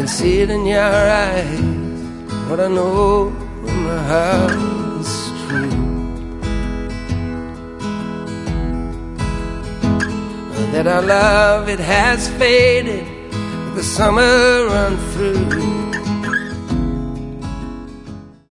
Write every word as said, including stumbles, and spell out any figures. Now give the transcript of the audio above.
can see it in your eyes. What I know in my heart is true, that our love, it has faded, the summer run through.